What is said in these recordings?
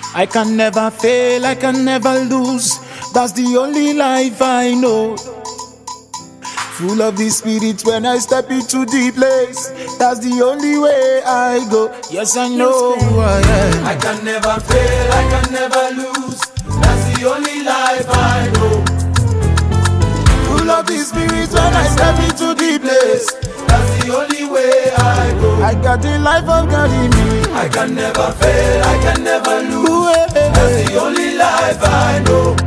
I can never fail, I can never lose. That's the only life I know. Full of the spirit when I step into the place. That's the only way I go. Yes, I know who I am. I can never fail, I can never lose. That's the only life I know. Full of the spirit when I step into the place. That's the only way I go. I got the life of God in me. I can never fail, I can never lose. That's the only life I know.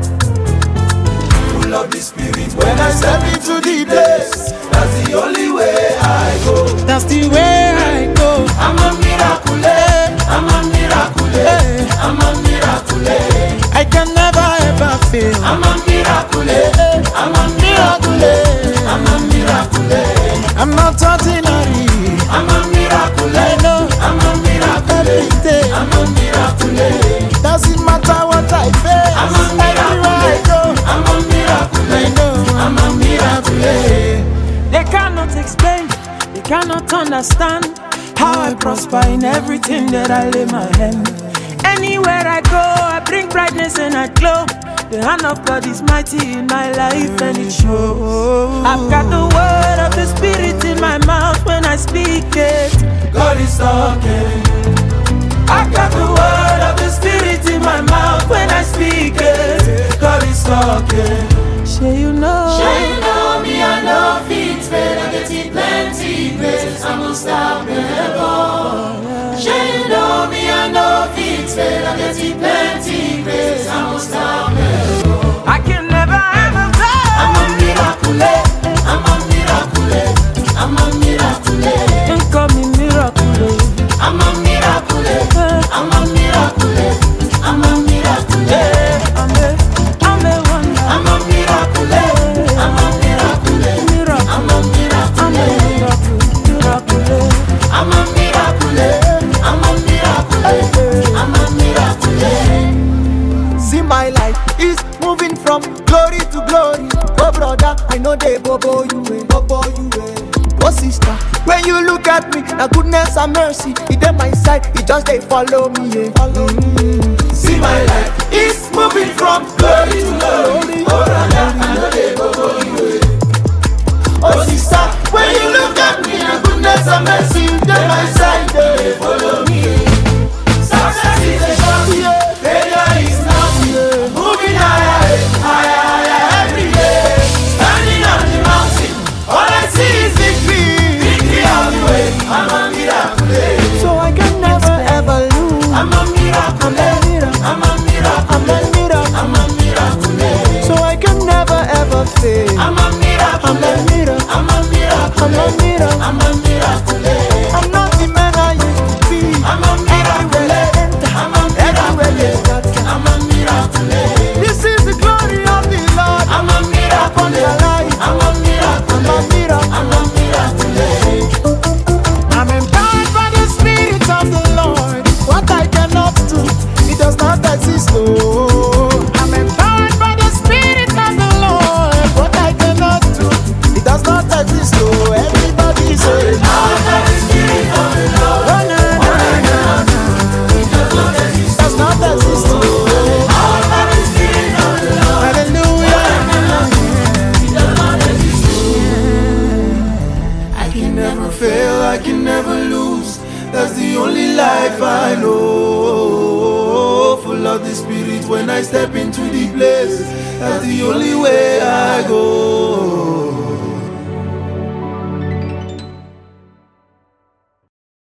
Full of the spirit when I step into the place. That's the only way I go. That's the way I go. I'm a miracle, I'm a miracle, I'm a miracle. I can never ever fail. I'm a miracle, I'm a miracle, I'm a miracle. I'm not ordinary. I'm a miracle, I know. I'm a miracle, Every day. I'm a miracle. Doesn't matter what I face. I'm a miracle, Everywhere I go. I'm a miracle, I know. I'm a miracle. They cannot explain, they cannot understand how I prosper in everything that I lay my hand. Anywhere I go, I bring brightness and I glow. The hand of God is mighty in my life and it shows. I've got the word of the Spirit in my mouth when I speak it. God is talking. I've got the word of the Spirit in my mouth when I speak it. God is talking. Sure you know. Sure you know me, I know feet fail. I get it plenty grace. I'm unstoppable. Sure you know me, I know feet fail. I get it plenty grace. I'm unstoppable. I can never ever fail. I'm a miracle. I'm a miracle. I'm a miracle. And call me miracle. I'm a miracle. I'm a miracle. I'm a miracle. I'm a wonder. I'm a miracle. I'm a miracle. Miracle. I'm a miracle. I'm a miracle. Miracle. I'm a miracle. I'm a miracle. I'm a miracle. See my life is moving from glory to glory. Oh brother, I know they bobo you way, bobo you way. Oh sister, when you look at me, now goodness and mercy, it on my side, it just they follow me, yeah. Follow me. See my life is moving from glory to glory. Oh brother, I know they bobo you. Oh sister, when you look at me, the goodness and mercy, they my side, they follow me. Success is a shot, failure is nothing. Moving higher, higher, higher every day. Standing on the mountain, all I see is victory. Victory all the way. I'm a miracle. So I can never ever lose. I'm a miracle. I'm a miracle. I'm a miracle. I'm a miracle. So I can never ever fail. I'm a miracle. I'm a miracle. I'm a miracle. I'm a miracle. I'm a miracle. I'm not the man I used to be. I'm a miracle. Everywhere I enter, I'm a everywhere they start. I'm a miracle. This is the glory of the Lord. I'm a miracle. Upon my life. I'm a miracle. I'm a miracle. I'm a miracle. I'm empowered by the Spirit of the Lord. What I cannot do, it does not exist. Oh, I'm empowered by the Spirit of the Lord. What I cannot do, it does not exist. Oh, everybody say, Power by the Spirit of the Lord. oh, no, no, no, no. It does not exist. Does not exist. Oh, Power by the Spirit of the Lord. hallelujah. It does not exist. I can never fail, I can never lose. That's the only life I know. Full of the Spirit when I step into the place. That's the only way I go.